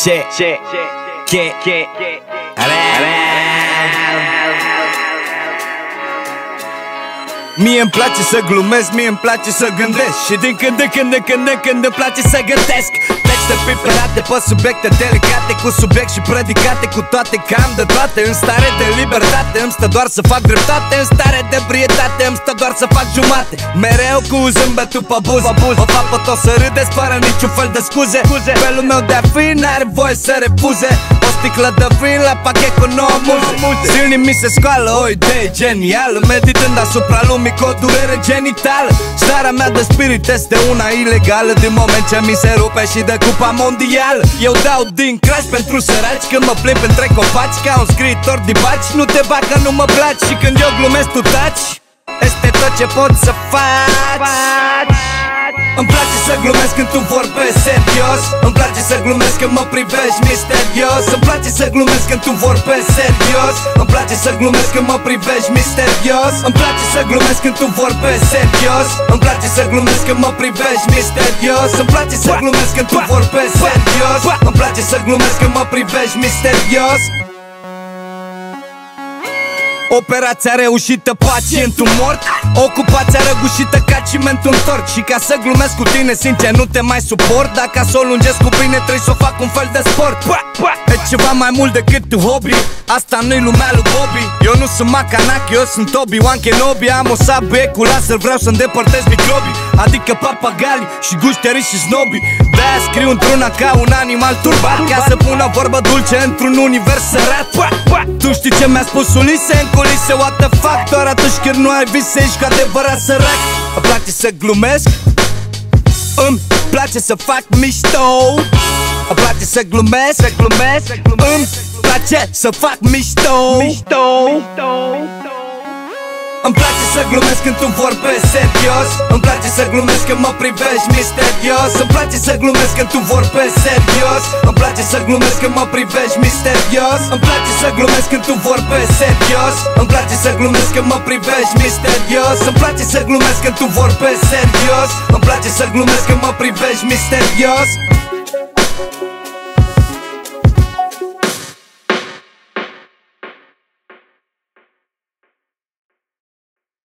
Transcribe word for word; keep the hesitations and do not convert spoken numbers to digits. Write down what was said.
Che, che, che, che, Mie îmi place să glumesc, mie îmi place să gândesc și din când în când, în când în când îmi place să gătesc texte piperate pe subiecte delicate, cu subiect și predicate, cu toate că am de toate. În stare de libertate îmi stă doar să fac dreptate, în stare de ebrietate îmi stă doar să fac jumate. Mereu cu zâmbetul pe buze, o fapă tot să râdeți fără niciun fel de scuze. Felul meu de a fi n-are voie să refuze o sticlă de vin la pachet cu nouă muze. Zilnic mi se scoală o idee genială, meditând asupra lumii cu o durere genitală. Starea mea de spirit este una ilegală din moment ce mi se rupe și de cupa mondială. Eu dau din crash pentru săraci când mă plimb între copaci ca un scriitor de baci. Nu te bag că nu mă placi și când eu glumesc tu taci. Este tot ce pot să faci. Îmi place să glumesc când tu vorbești serios, îmi place să glumesc când mă privești misterios, îmi place să glumesc când tu vorbești serios, îmi place să glumesc când mă privești misterios, îmi place să glumesc când tu vorbești serios, îmi place să glumesc când mă privești misterios, îmi place să glumesc când tu vorbești serios, îmi place să glumesc când mă privești misterios. Operația reușită, pacientul mort, ocupația răgușită ca cimentul întort. Și ca să glumesc cu tine, sincer, nu te mai suport. Dacă să o lungesc cu bine, trebuie să o fac un fel de sport. E ceva mai mult decât hobby, asta nu-i lumea lui Bobby. Eu nu sunt Macanac, eu sunt Obi-Wan Kenobi. Am o sabie cu laser, vreau să îndepărtez microbii, adică papagali și gușteri și snobi. De-aia scriu într-una ca un animal turbat, ca să pun o vorbă dulce într-un univers sărat. Tu știi ce mi-a spus Ulise în culise, what the fuck? Doar atunci când nu ai vise, ești cu adevărat sărac. Îmi place să glumesc, îmi place să fac mișto, îmi place să glumesc, să glumesc, îmi place să fac mișto. Îmi place să glumesc când tu vorbești serios, îmi place să glumesc când mă privești misterios, îmi place să glumesc când tu vorbești serios, îmi place să glumesc când mă privești misterios, îmi place să glumesc când tu vorbești serios, îmi place să glumesc când mă privești misterios, îmi place să glumesc când tu vorbești serios, îmi place să glumesc când mă privești misterios.